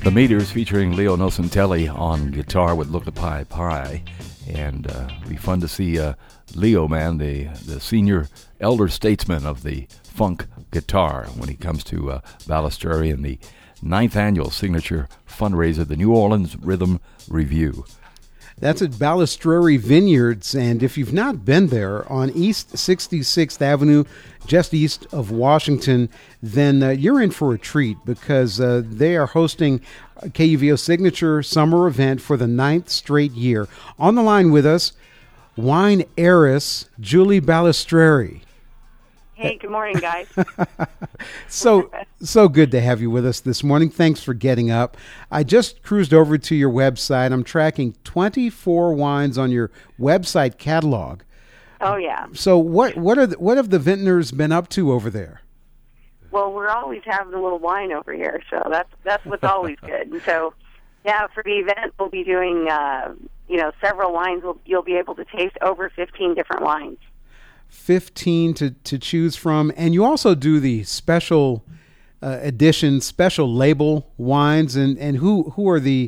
The Meters featuring Leo Nocentelli on guitar with Look at Pie Pie. And it'll be fun to see Leo, man, the senior elder statesman of the funk guitar when he comes to Balistrary in the 9th annual signature fundraiser, the New Orleans Rhythm Review. That's at Balistrary Vineyards, and if you've not been there on East 66th Avenue, just east of Washington, then you're in for a treat because they are hosting KUVO Signature Summer Event for the 9th straight year. On the line with us, wine heiress Julie Balistrary. Hey, good morning, guys. So good to have you with us this morning. Thanks for getting up. I just cruised over to your website. I'm tracking 24 wines on your website catalog. Oh, yeah. So what have the vintners been up to over there? Well, we're always having a little wine over here, so that's what's always good. And so, yeah, for the event, we'll be doing several wines. You'll be able to taste over 15 different wines. 15 to choose from, and you also do the special edition, special label wines, and who are the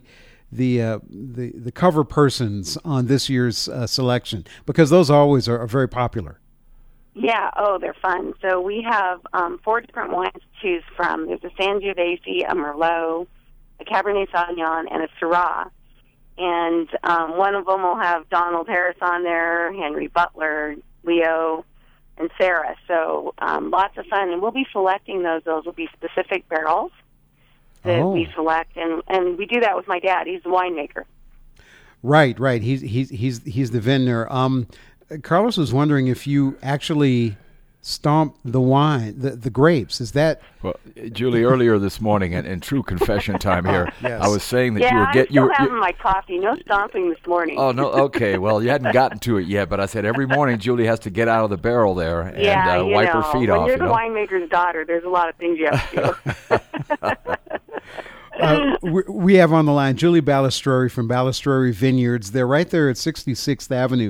cover persons on this year's selection, because those always are very popular. Yeah, they're fun. So we have 4 different wines to choose from. There's a Sangiovese, a Merlot, a Cabernet Sauvignon, and a Syrah. And one of them will have Donald Harris on there, Henry Butler, Leo, and Sarah. So lots of fun. And we'll be selecting those. Those will be specific barrels that we select. And we do that with my dad. He's the winemaker. Right. He's the vintner. Carlos was wondering if you actually stomp the wine, the grapes. Is that... Well, Julie, earlier this morning, in true confession time here, yes. I was saying that you were having my coffee. No stomping this morning. Oh, no, okay. Well, you hadn't gotten to it yet, but I said every morning Julie has to get out of the barrel there and wipe her feet off. When you're the winemaker's daughter, there's a lot of things you have to do. We have on the line Julie Balistrary from Balistrary Vineyards. They're right there at 66th Avenue.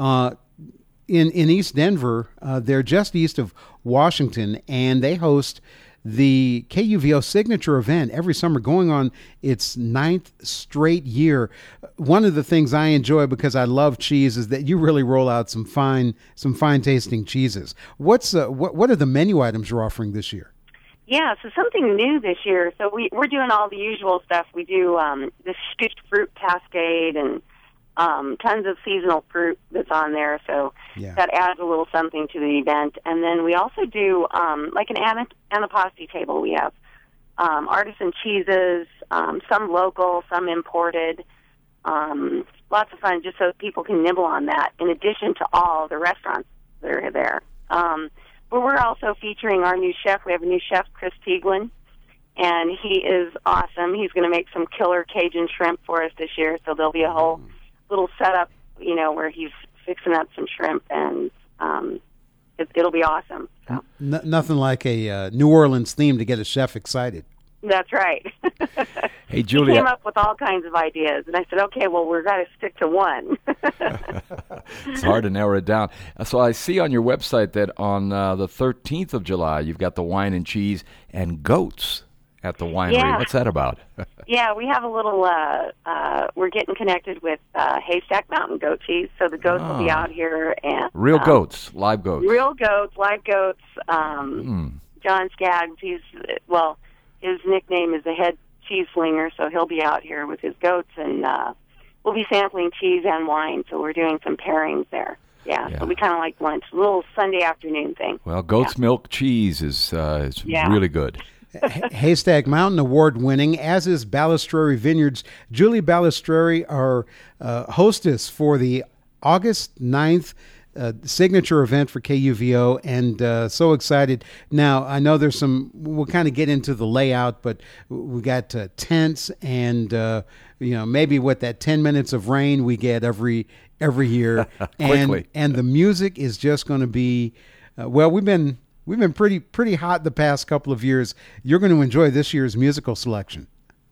In East Denver, they're just east of Washington, and they host the KUVO Signature Event every summer, going on its 9th straight year. One of the things I enjoy, because I love cheese, is that you really roll out some fine tasting cheeses. What are the menu items you're offering this year? Yeah, so something new this year. So we're doing all the usual stuff. We do the stitched fruit cascade and tons of seasonal fruit that's on there, so that adds a little something to the event. And then we also do like an antipasto table. We have artisan cheeses, some local, some imported. Lots of fun, just so people can nibble on that, in addition to all the restaurants that are there. But we're also featuring our new chef. We have a new chef, Chris Tieglin, and he is awesome. He's going to make some killer Cajun shrimp for us this year, so there'll be a whole little setup, where he's fixing up some shrimp, and it'll be awesome. So. Nothing like a New Orleans theme to get a chef excited. That's right. Hey, Julia. He came up with all kinds of ideas, and I said, okay, well, we're going to stick to one. It's hard to narrow it down. So I see on your website that on the 13th of July, you've got the wine and cheese and goats at the winery. Yeah. What's that about? Yeah, we have a little, we're getting connected with Haystack Mountain Goat Cheese, so the goats will be out here. And real goats, live goats. Real goats, live goats. John Skaggs, his nickname is the head cheese slinger, so he'll be out here with his goats, and we'll be sampling cheese and wine, so we're doing some pairings there. Yeah. So we kind of like lunch, a little Sunday afternoon thing. Well, goat's milk cheese is really good. Haystack Mountain Award-winning, as is Balistrary Vineyards. Julie Balistrary, our hostess for the August 9th signature event for KUVO, and so excited. Now, I know there's we'll kind of get into the layout, but we got tents and, maybe that 10 minutes of rain we get every year. and the music is just going to be, we've been pretty hot the past couple of years. You're going to enjoy this year's musical selection.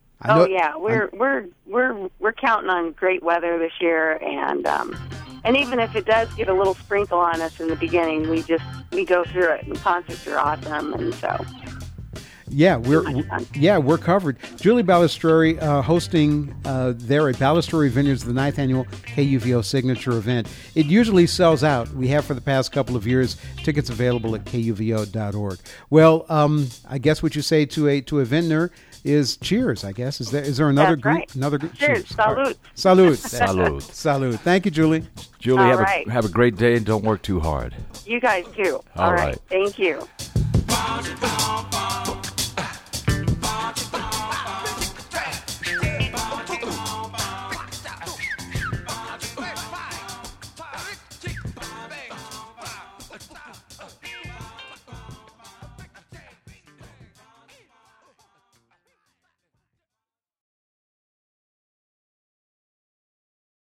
We're counting on great weather this year, and even if it does get a little sprinkle on us in the beginning, we go through it. And concerts are awesome, and so we're covered. Julie Balistreri hosting there at Balistreri Vineyards, the 9th annual KUVO signature event. It usually sells out. We have for the past couple of years. Tickets available at kuvo.org. Well, I guess what you say to a vintner is cheers. I guess is there another group? Right. Another group. Cheers. Salud. Salud. Salud. Salud. Thank you, Julie. Julie, All have a great day and don't work too hard. You guys too. All right. Thank you.